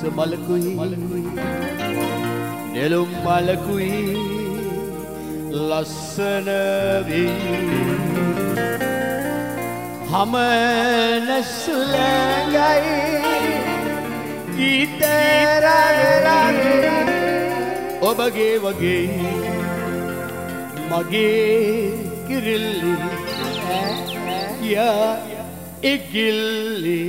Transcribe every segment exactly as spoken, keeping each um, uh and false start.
මලකුයි නෙළුම් මලකුයි ලස්සන වී හම නැසුලඟයි ගීතරරරේ ඔබගේ වගේ මගේ කිරිල්ලි යා ඉගිල්ලි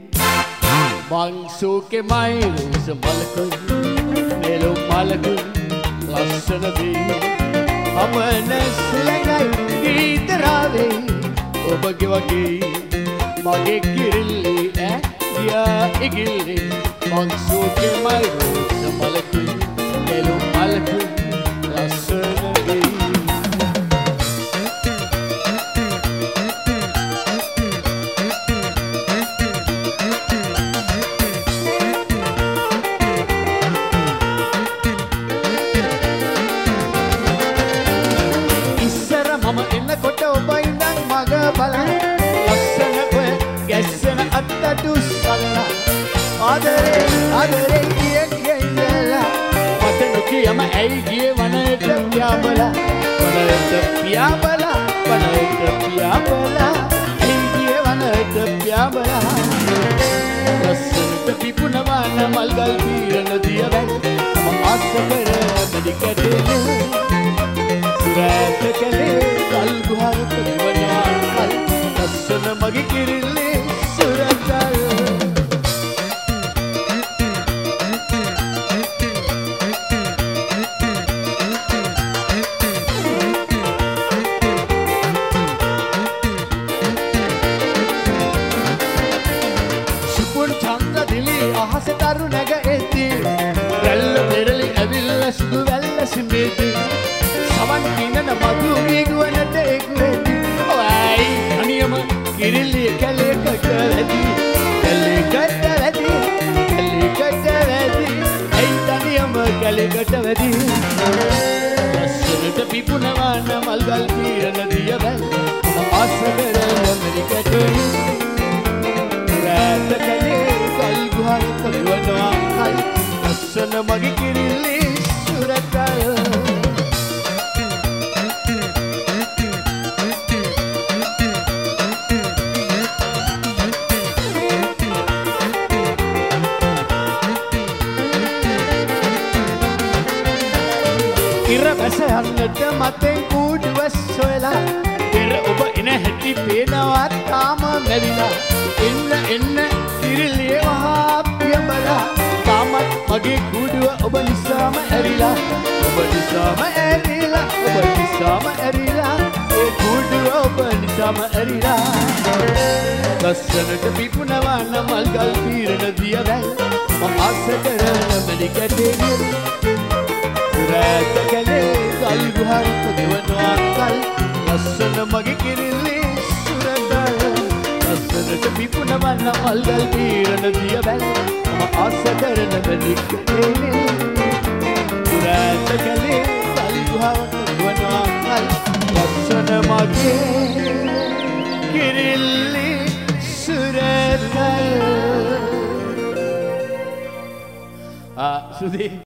මංසුකේ මයිරුස මලකුයි නෙළුම් මලකුයි ලස්සන වී හම නැසුලඟයි ගීතරරේ ඔබගේ වගේ මගේ කිරිල්ලි යා ඉගිල්ලි මංසුකේ මයිරුස මලකුයි නෙළුම් මලකුයි ලස්සන වී මම එන්නකොට ඔබ ඉඳන් මග බලන ලස්සන ඔය ගැස්සෙන අත්තටු සල්ලා ආදරේ ආදරේ කිය කියලා මට නොකියම ඇයි ගියේ වනයේට පියාඹලා වනයේට පියාඹලා වනයේට පියාඹලා ඇයි ගියේ වනයේට පියාඹලා ලස්සනට පිපුණවා මල් ගල් පීරන දියවැල් මම ආස කර මෙදිකටේ රැත කලේ කල් ගුහාරක දිවනවා කල් ලස්සන මගේ කිරිල්ලේ සුරතල් සුපුන් චන්ද්‍ර දිලි අහස තරු නැග එද්දී රැල්ල පෙරලි ඇවිල්ල සුදු වැල්ල සිඹෙද්දී සමන් පිනන මధు වේගුවනට එක්වෙති ඔයයි අනියම කිරිල්ලිය කැලේකට වැදි කැලේකට වැදි කැලේකට වැදි ඇයි තනියම කැලේකට වැදි ලස්සනට පිපුණවා මල් ගල් පීරන දියවැල් ආස කරන මෙරිකට රැත කැලේ කල් ගුහාරක දිවනවා කල් ලස්සන මගේ කිරිල්ලි සුරතල් ඉර වැස යන්නට මතෙන් කූඩුව සොයලා පෙර ඔබ එන හැටි පේනවා තාම මැවිලා එන්න එන්න කිරිල්ලියේ මහා පියඹලා තාමත් මගේ කූඩුව ඔබ නිසාම ඇරිලා ඔබ නිසාම ඇරිලා ඔබ නිසාම ඇරිලා ඒ කූඩුව ඔබ නිසාම ඇරිලා ලස්සනට පිපුණවා මල් ගල් පීරන දියවැල් මම ආස කරන මෙලිකටේ රැත කැලේ කල් ගුහාරක දෙවනවා කල් ලස්සන මගේ කිරිල්ලි සුරතල් ලස්සනට පිපුණවා මල් ගල් පීරන දියවැල් මම ආස කරන මෙලිකටේ රැත කැලේ කල් ගුහාරක දෙවනවා කල් ලස්සන මගේ කිරිල්ලි සුරතල් ආ සුදී